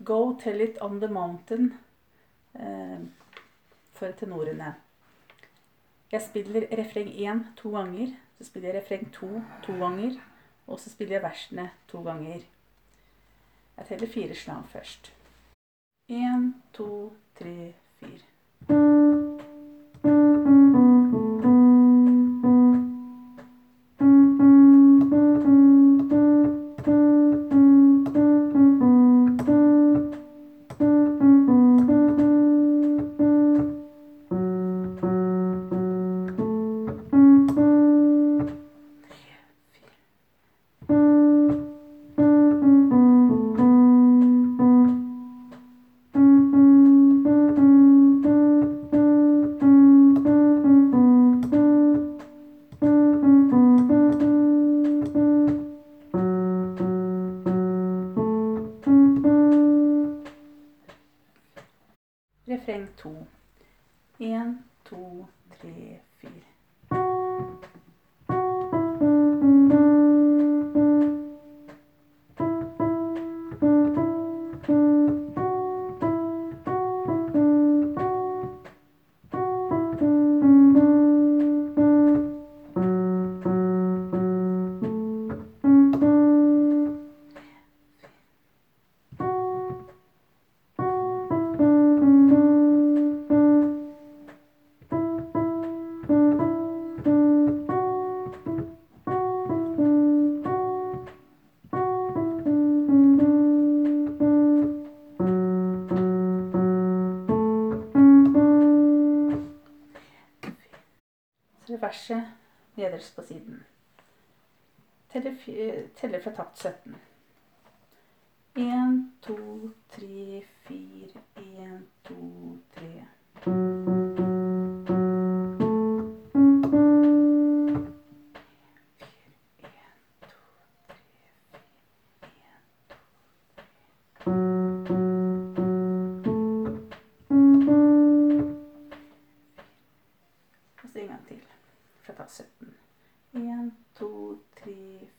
Go tell it on the mountain for tenorene. Jeg spiller refreng 1 2 ganger, så spiller jeg refreng 2 2 ganger, og så spiller jeg versene 2 ganger. Jeg teller 4 slag først. 1, 2, 3, 4. Refreng 2. 1, 2, 3, 4. Verset nederst på siden. Teller fra takt 17. 1, 2, 3, 4, 1, 2, 3. Og så en gang til. Fra takt 17. 1, 2, 3,